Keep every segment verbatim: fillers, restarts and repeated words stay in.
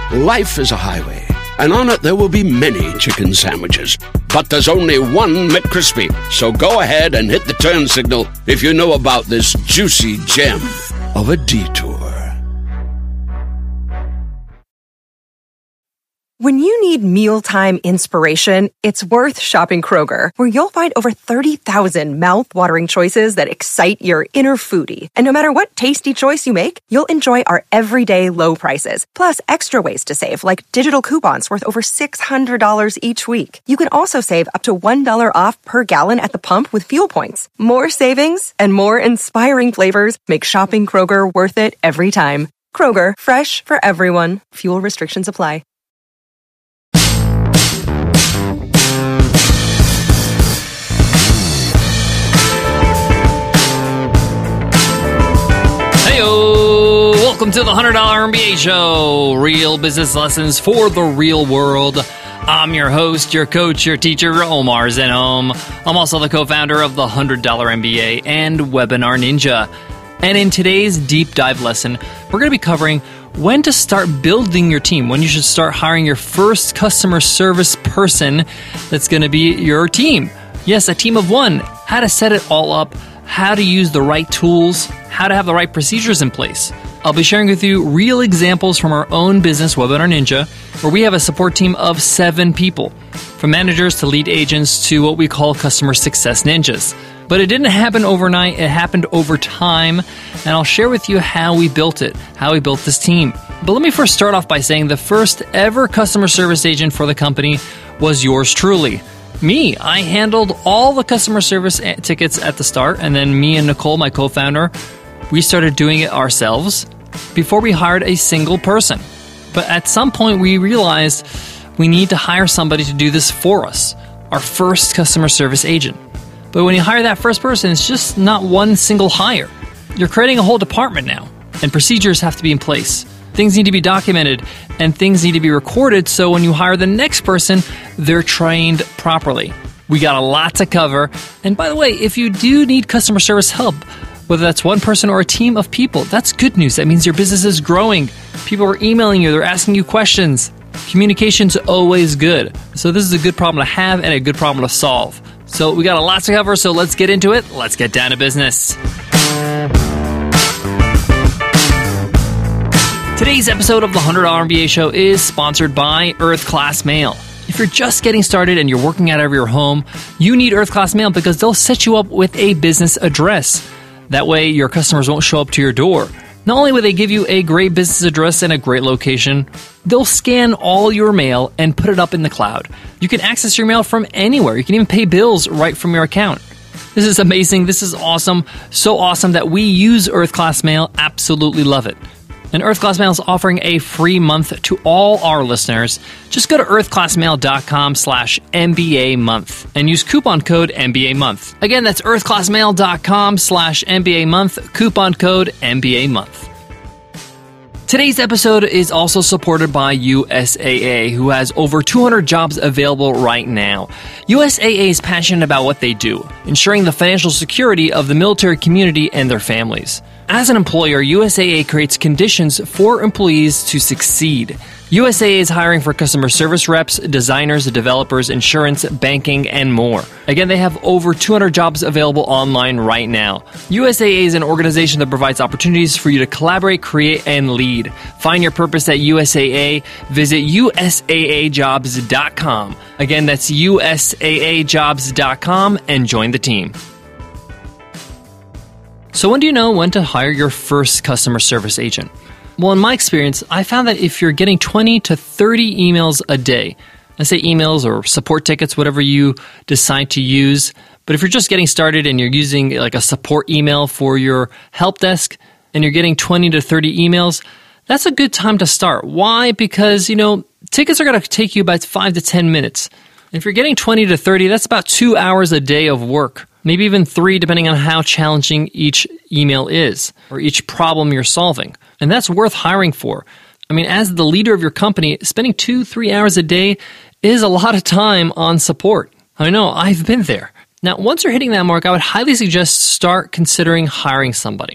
Life is a highway, and on it there will be many chicken sandwiches. But there's only one McCrispy. So go ahead and hit the turn signal if you know about this juicy gem of a detour. When you need mealtime inspiration, it's worth shopping Kroger, where you'll find over thirty thousand mouth-watering choices that excite your inner foodie. And no matter what tasty choice you make, you'll enjoy our everyday low prices, plus extra ways to save, like digital coupons worth over six hundred dollars each week. You can also save up to one dollar off per gallon at the pump with fuel points. More savings and more inspiring flavors make shopping Kroger worth it every time. Kroger, fresh for everyone. Fuel restrictions apply. Welcome to the one hundred dollar M B A Show, real business lessons for the real world. I'm your host, your coach, your teacher, Omar Zenhom. I'm also the co-founder of the one hundred dollar M B A and Webinar Ninja. And in today's deep dive lesson, we're going to be covering when to start building your team, when you should start hiring your first customer service person that's going to be your team. Yes, a team of one. How to set it all up, how to use the right tools, how to have the right procedures in place. I'll be sharing with you real examples from our own business, Webinar Ninja, where we have a support team of seven people, from managers to lead agents to what we call customer success ninjas. But it didn't happen overnight, it happened over time, and I'll share with you how we built it, how we built this team. But let me first start off by saying the first ever customer service agent for the company was yours truly. Me, I handled all the customer service tickets at the start, and then me and Nicole, my co-founder, we started doing it ourselves before we hired a single person. But at some point, we realized we need to hire somebody to do this for us, our first customer service agent. But when you hire that first person, it's just not one single hire. You're creating a whole department now, and procedures have to be in place. Things need to be documented, and things need to be recorded so when you hire the next person, they're trained properly. We got a lot to cover, and by the way, if you do need customer service help, whether that's one person or a team of people, that's good news. That means your business is growing. People are emailing you, they're asking you questions. Communication's always good. So this is a good problem to have and a good problem to solve. So we got a lot to cover, so let's get into it. Let's get down to business. Today's episode of the one hundred dollar M B A Show is sponsored by Earth Class Mail. If you're just getting started and you're working out of your home, you need Earth Class Mail because they'll set you up with a business address. That way, your customers won't show up to your door. Not only will they give you a great business address and a great location, they'll scan all your mail and put it up in the cloud. You can access your mail from anywhere. You can even pay bills right from your account. This is amazing. This is awesome. So awesome that we use Earth Class Mail. Absolutely love it. And Earth Class Mail is offering a free month to all our listeners. Just go to earthclassmail.com slash MBA month and use coupon code M B A month. Again, that's earthclassmail.com slash MBA month, coupon code M B A month. Today's episode is also supported by U S A A, who has over two hundred jobs available right now. U S A A is passionate about what they do, ensuring the financial security of the military community and their families. As an employer, U S A A creates conditions for employees to succeed. U S A A is hiring for customer service reps, designers, developers, insurance, banking, and more. Again, they have over two hundred jobs available online right now. U S A A is an organization that provides opportunities for you to collaborate, create, and lead. Find your purpose at U S A A. Visit U S A A jobs dot com. Again, that's U S A A jobs dot com and join the team. So when do you know when to hire your first customer service agent? Well, in my experience, I found that if you're getting twenty to thirty emails a day, let's say emails or support tickets, whatever you decide to use, but if you're just getting started and you're using like a support email for your help desk and you're getting twenty to thirty emails, that's a good time to start. Why? Because, you know, tickets are going to take you about five to ten minutes. If you're getting twenty to thirty, that's about two hours a day of work. Maybe even three, depending on how challenging each email is or each problem you're solving. And that's worth hiring for. I mean, as the leader of your company, spending two, three hours a day is a lot of time on support. I know, I've been there. Now, once you're hitting that mark, I would highly suggest start considering hiring somebody.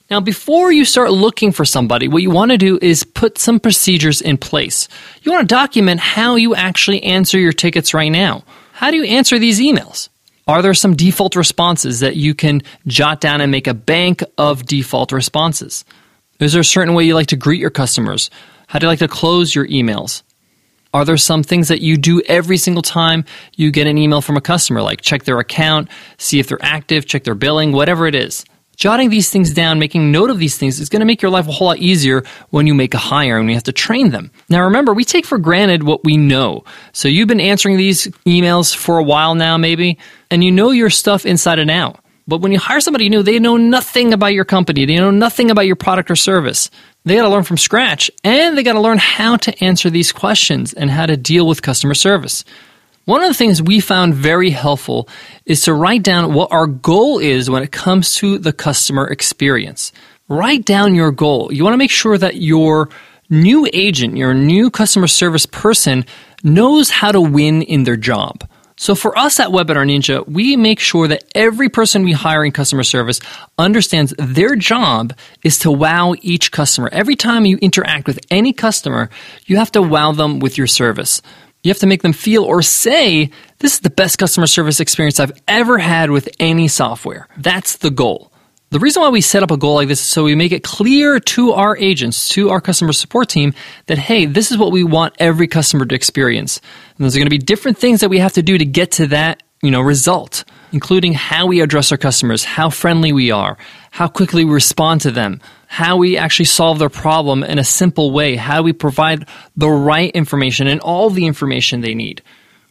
Now, before you start looking for somebody, what you want to do is put some procedures in place. You want to document how you actually answer your tickets right now. How do you answer these emails? Are there some default responses that you can jot down and make a bank of default responses? Is there a certain way you like to greet your customers? How do you like to close your emails? Are there some things that you do every single time you get an email from a customer, like check their account, see if they're active, check their billing, whatever it is? Jotting these things down, making note of these things is going to make your life a whole lot easier when you make a hire and you have to train them. Now remember, we take for granted what we know. So you've been answering these emails for a while now maybe, and you know your stuff inside and out. But when you hire somebody new, they know nothing about your company. They know nothing about your product or service. They got to learn from scratch, and they got to learn how to answer these questions and how to deal with customer service. One of the things we found very helpful is to write down what our goal is when it comes to the customer experience. Write down your goal. You want to make sure that your new agent, your new customer service person knows how to win in their job. So for us at Webinar Ninja, we make sure that every person we hire in customer service understands their job is to wow each customer. Every time you interact with any customer, you have to wow them with your service. You have to make them feel or say, this is the best customer service experience I've ever had with any software. That's the goal. The reason why we set up a goal like this is so we make it clear to our agents, to our customer support team, that, hey, this is what we want every customer to experience. And there's going to be different things that we have to do to get to that, you know, result, including how we address our customers, how friendly we are, how quickly we respond to them, how we actually solve their problem in a simple way, how we provide the right information and all the information they need.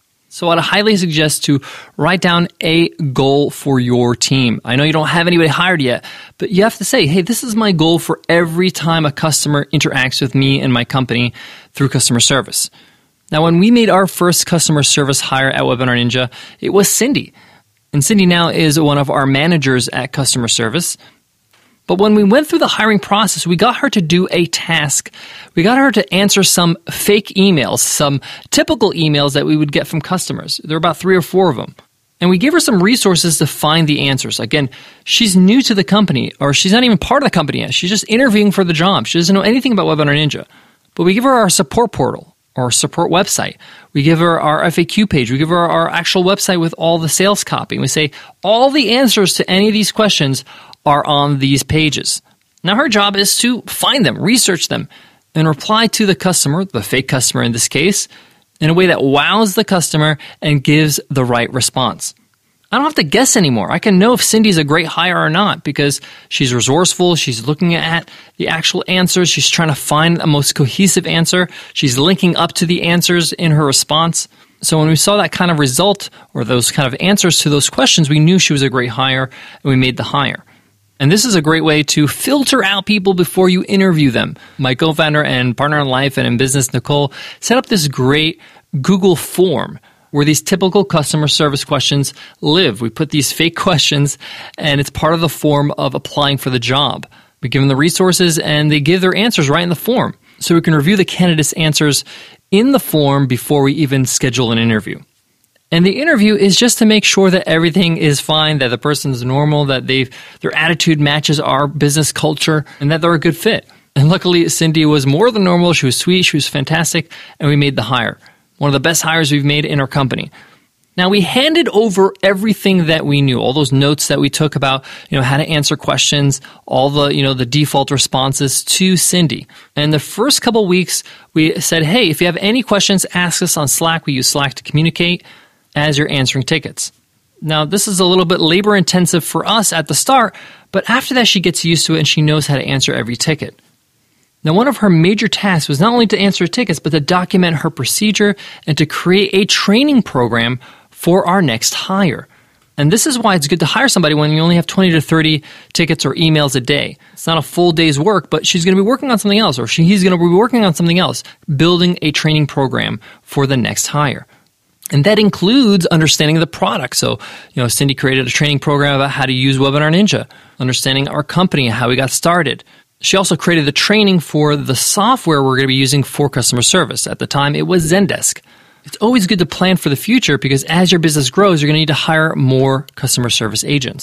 So I'd highly suggest to write down a goal for your team. I know you don't have anybody hired yet, but you have to say, hey, this is my goal for every time a customer interacts with me and my company through customer service. Now, when we made our first customer service hire at Webinar Ninja, it was Cindy. And Cindy now is one of our managers at customer service. But when we went through the hiring process, we got her to do a task. We got her to answer some fake emails, some typical emails that we would get from customers. There were about three or four of them. And we gave her some resources to find the answers. Again, she's new to the company, or she's not even part of the company yet. She's just interviewing for the job. She doesn't know anything about Webinar Ninja. But we give her our support portal, or support website. We give her our F A Q page. We give her our actual website with all the sales copy. And we say all the answers to any of these questions are on these pages. Now her job is to find them, research them, and reply to the customer, the fake customer in this case, in a way that wows the customer and gives the right response. I don't have to guess anymore. I can know if Cindy's a great hire or not because she's resourceful, she's looking at the actual answers, she's trying to find the most cohesive answer, she's linking up to the answers in her response. So when we saw that kind of result or those kind of answers to those questions, we knew she was a great hire and we made the hire. And this is a great way to filter out people before you interview them. My co-founder and partner in life and in business, Nicole, set up this great Google form where these typical customer service questions live. We put these fake questions, and it's part of the form of applying for the job. We give them the resources, and they give their answers right in the form. So we can review the candidate's answers in the form before we even schedule an interview. And the interview is just to make sure that everything is fine, that the person's normal, that they've their attitude matches our business culture, and that they're a good fit. And luckily, Cindy was more than normal. She was sweet. She was fantastic. And we made the hire. One of the best hires we've made in our company. Now, we handed over everything that we knew, all those notes that we took about, you know, how to answer questions, all the, you know, the default responses to Cindy. And the first couple weeks, we said, hey, if you have any questions, ask us on Slack. We use Slack to communicate as you're answering tickets. Now, this is a little bit labor intensive for us at the start, but after that, she gets used to it and she knows how to answer every ticket. Now, one of her major tasks was not only to answer tickets, but to document her procedure and to create a training program for our next hire. And this is why it's good to hire somebody when you only have twenty to thirty tickets or emails a day. It's not a full day's work, but she's going to be working on something else, or she, he's going to be working on something else, building a training program for the next hire. And that includes understanding the product. So, you know, Cindy created a training program about how to use Webinar Ninja, understanding our company, how we got started. She also created the training for the software we're going to be using for customer service. At the time, it was Zendesk. It's always good to plan for the future because as your business grows, you're going to need to hire more customer service agents.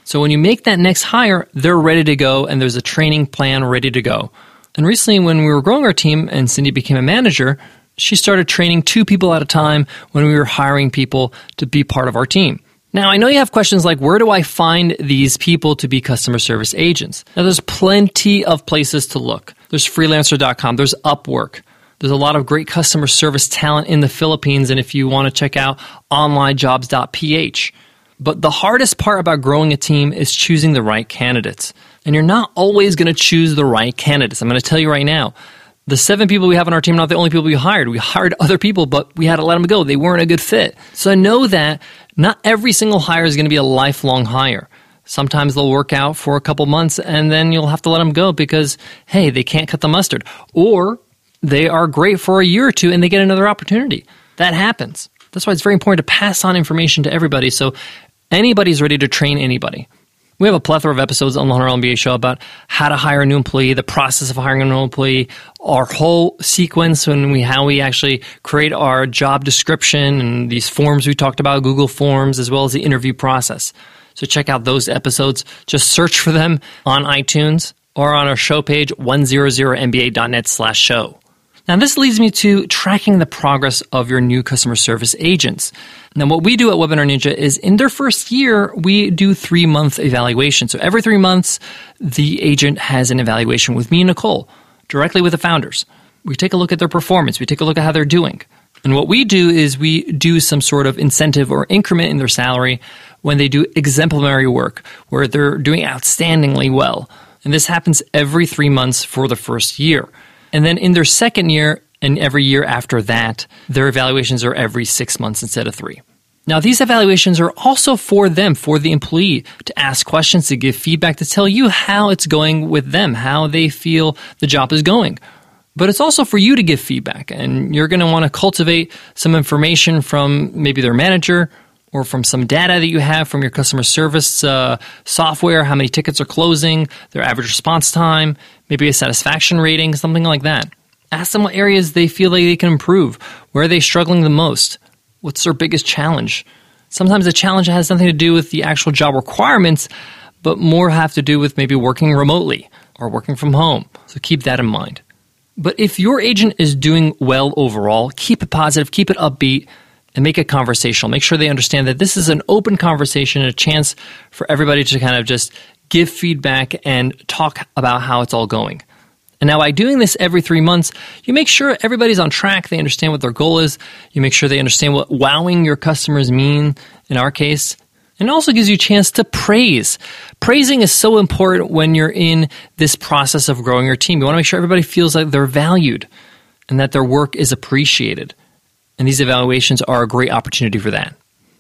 So when you make that next hire, they're ready to go and there's a training plan ready to go. And recently when we were growing our team and Cindy became a manager, she started training two people at a time when we were hiring people to be part of our team. Now, I know you have questions like, where do I find these people to be customer service agents? Now, there's plenty of places to look. There's freelancer dot com. There's Upwork. There's a lot of great customer service talent in the Philippines. And if you want to check out online jobs dot p h. But the hardest part about growing a team is choosing the right candidates. And you're not always going to choose the right candidates. I'm going to tell you right now. The seven people we have on our team are not the only people we hired. We hired other people, but we had to let them go. They weren't a good fit. So I know that not every single hire is going to be a lifelong hire. Sometimes they'll work out for a couple months, and then you'll have to let them go because, hey, they can't cut the mustard. Or they are great for a year or two, and they get another opportunity. That happens. That's why it's very important to pass on information to everybody so anybody's ready to train anybody. We have a plethora of episodes on the one hundred dollar M B A show about how to hire a new employee, the process of hiring a new employee, our whole sequence, and we how we actually create our job description and these forms we talked about, Google Forms, as well as the interview process. So check out those episodes. Just search for them on iTunes or on our show page, one hundred M B A dot net slash show. Now, this leads me to tracking the progress of your new customer service agents. Now, what we do at Webinar Ninja is in their first year, we do three-month evaluation. So every three months, the agent has an evaluation with me and Nicole, directly with the founders. We take a look at their performance. We take a look at how they're doing. And what we do is we do some sort of incentive or increment in their salary when they do exemplary work, where they're doing outstandingly well. And this happens every three months for the first year. And then in their second year and every year after that, their evaluations are every six months instead of three. Now, these evaluations are also for them, for the employee, to ask questions, to give feedback, to tell you how it's going with them, how they feel the job is going. But it's also for you to give feedback, and you're going to want to cultivate some information from maybe their manager or from some data that you have from your customer service uh, software, how many tickets are closing, their average response time, maybe a satisfaction rating, something like that. Ask them what areas they feel like they can improve. Where are they struggling the most? What's their biggest challenge? Sometimes the challenge has nothing to do with the actual job requirements, but more have to do with maybe working remotely or working from home. So keep that in mind. But if your agent is doing well overall, keep it positive, keep it upbeat, and make it conversational. Make sure they understand that this is an open conversation and a chance for everybody to kind of just give feedback and talk about how it's all going. And now by doing this every three months, you make sure everybody's on track. They understand what their goal is. You make sure they understand what wowing your customers mean in our case. And it also gives you a chance to praise. Praising is so important when you're in this process of growing your team. You want to make sure everybody feels like they're valued and that their work is appreciated. And these evaluations are a great opportunity for that.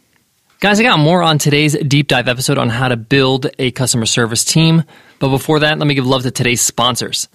Guys, I got more on today's deep dive episode on how to build a customer service team. But before that, let me give love to today's sponsors.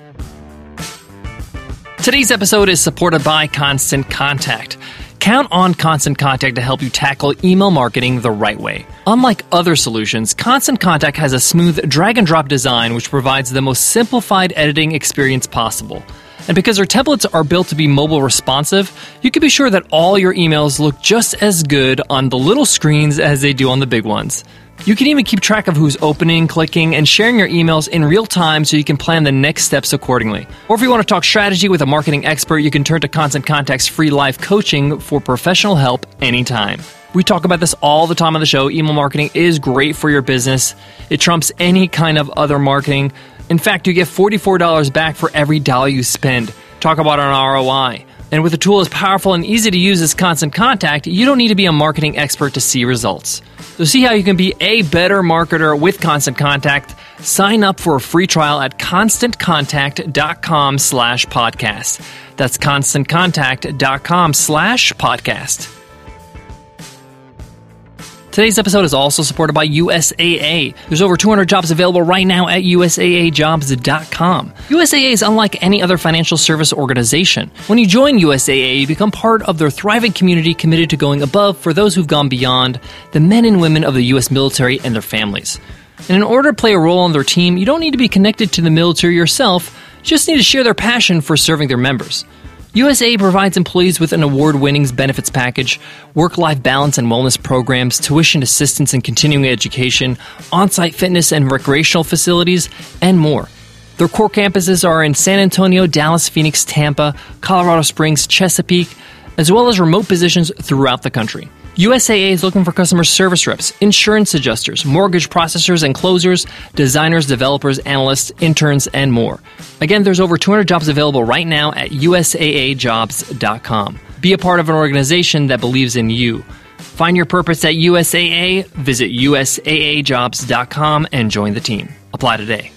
Today's episode is supported by Constant Contact. Count on Constant Contact to help you tackle email marketing the right way. Unlike other solutions, Constant Contact has a smooth drag-and-drop design which provides the most simplified editing experience possible. And because our templates are built to be mobile responsive, you can be sure that all your emails look just as good on the little screens as they do on the big ones. You can even keep track of who's opening, clicking, and sharing your emails in real time so you can plan the next steps accordingly. Or if you want to talk strategy with a marketing expert, you can turn to Constant Contact's free live coaching for professional help anytime. We talk about this all the time on the show. Email marketing is great for your business. It trumps any kind of other marketing. In fact, you get forty-four dollars back for every dollar you spend. Talk about an R O I. And with a tool as powerful and easy to use as Constant Contact, you don't need to be a marketing expert to see results. So see how you can be a better marketer with Constant Contact. Sign up for a free trial at constantcontact.com slash podcast. That's constantcontact.com slash podcast. Today's episode is also supported by U S A A. There's over two hundred jobs available right now at U S A A jobs dot com. U S A A is unlike any other financial service organization. When you join U S A A, you become part of their thriving community committed to going above for those who've gone beyond, the men and women of the U S military and their families. And in order to play a role on their team, you don't need to be connected to the military yourself, you just need to share their passion for serving their members. U S A A provides employees with an award-winning benefits package, work-life balance and wellness programs, tuition assistance and continuing education, on-site fitness and recreational facilities, and more. Their core campuses are in San Antonio, Dallas, Phoenix, Tampa, Colorado Springs, Chesapeake, as well as remote positions throughout the country. U S A A is looking for customer service reps, insurance adjusters, mortgage processors and closers, designers, developers, analysts, interns, and more. Again, there's over two hundred jobs available right now at U S A A jobs dot com. Be a part of an organization that believes in you. Find your purpose at U S A A, visit U S A A jobs dot com, and join the team. Apply today.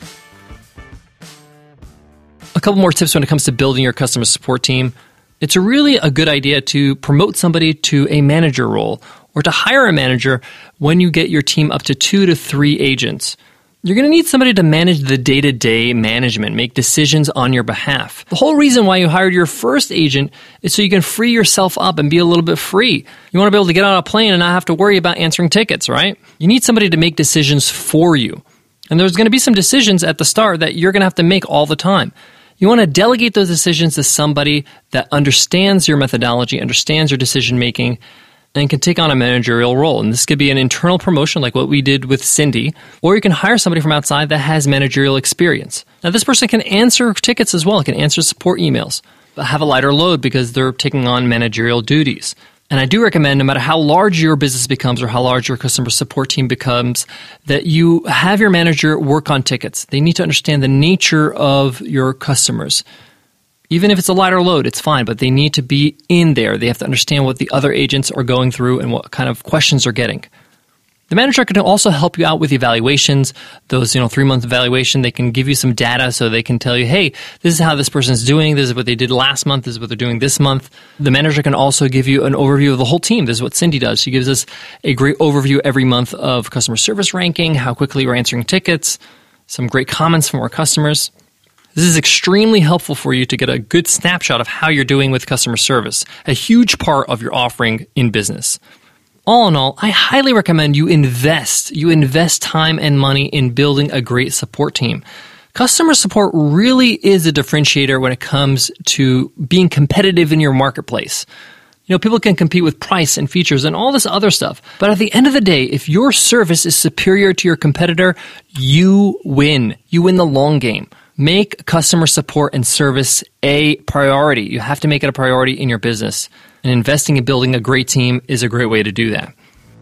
A couple more tips when it comes to building your customer support team. It's really a good idea to promote somebody to a manager role or to hire a manager when you get your team up to two to three agents. You're going to need somebody to manage the day-to-day management, make decisions on your behalf. The whole reason why you hired your first agent is so you can free yourself up and be a little bit free. You want to be able to get on a plane and not have to worry about answering tickets, right? You need somebody to make decisions for you. And there's going to be some decisions at the start that you're going to have to make all the time. You want to delegate those decisions to somebody that understands your methodology, understands your decision-making, and can take on a managerial role. And this could be an internal promotion like what we did with Cindy, or you can hire somebody from outside that has managerial experience. Now, this person can answer tickets as well. It can answer support emails, but have a lighter load because they're taking on managerial duties. And I do recommend, no matter how large your business becomes or how large your customer support team becomes, that you have your manager work on tickets. They need to understand the nature of your customers. Even if it's a lighter load, it's fine, but they need to be in there. They have to understand what the other agents are going through and what kind of questions they're getting. The manager can also help you out with evaluations, those, you know, three-month evaluation. They can give you some data so they can tell you, hey, this is how this person's doing. This is what they did last month. This is what they're doing this month. The manager can also give you an overview of the whole team. This is what Cindy does. She gives us a great overview every month of customer service ranking, how quickly we're answering tickets, some great comments from our customers. This is extremely helpful for you to get a good snapshot of how you're doing with customer service, a huge part of your offering in business. All in all, I highly recommend you invest. You invest time and money in building a great support team. Customer support really is a differentiator when it comes to being competitive in your marketplace. You know, people can compete with price and features and all this other stuff. But at the end of the day, if your service is superior to your competitor, you win. You win the long game. Make customer support and service a priority. You have to make it a priority in your business. And investing in building a great team is a great way to do that.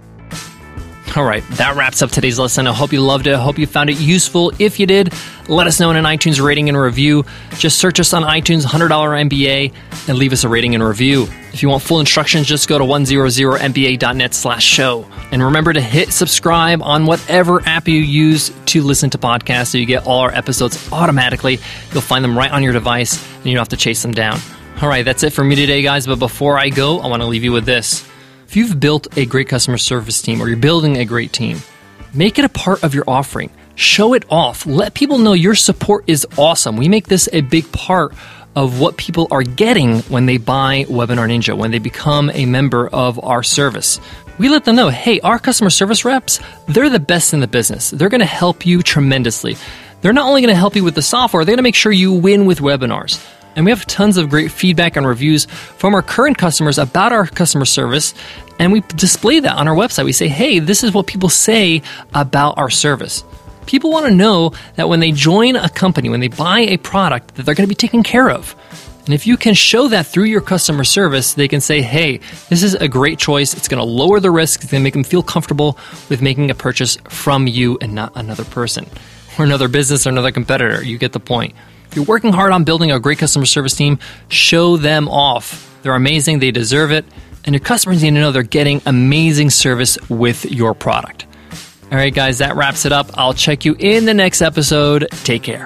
All right, that wraps up today's lesson. I hope you loved it. I hope you found it useful. If you did, let us know in an iTunes rating and review. Just search us on iTunes, one hundred dollar M B A, and leave us a rating and review. If you want full instructions, just go to one hundred M B A dot net slash show. And remember to hit subscribe on whatever app you use to listen to podcasts so you get all our episodes automatically. You'll find them right on your device, and you don't have to chase them down. All right, that's it for me today, guys. But before I go, I want to leave you with this. If you've built a great customer service team or you're building a great team, make it a part of your offering. Show it off. Let people know your support is awesome. We make this a big part of what people are getting when they buy Webinar Ninja, when they become a member of our service. We let them know, hey, our customer service reps, they're the best in the business. They're going to help you tremendously. They're not only going to help you with the software, they're going to make sure you win with webinars. And we have tons of great feedback and reviews from our current customers about our customer service, and we display that on our website. We say, hey, this is what people say about our service. People want to know that when they join a company, when they buy a product, that they're going to be taken care of. And if you can show that through your customer service, they can say, hey, this is a great choice. It's going to lower the risk. It's going to make them feel comfortable with making a purchase from you and not another person or another business or another competitor. You get the point. If you're working hard on building a great customer service team, show them off. They're amazing. They deserve it. And your customers need to know they're getting amazing service with your product. All right, guys, that wraps it up. I'll check you in the next episode. Take care.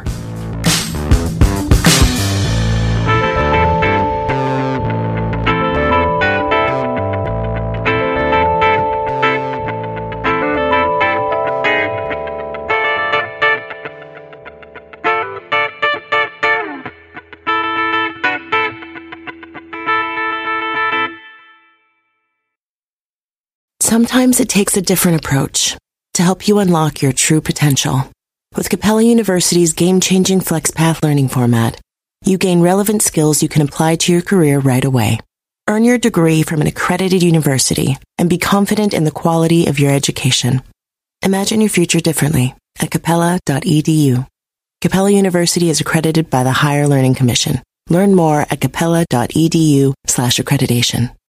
Sometimes it takes a different approach to help you unlock your true potential. With Capella University's game-changing FlexPath learning format, You gain relevant skills you can apply to your career right away. Earn your degree from an accredited university and be confident in the quality of your education. Imagine your future differently at capella dot e d u. Capella University is accredited by the Higher Learning Commission. Learn more at capella dot e d u slash accreditation.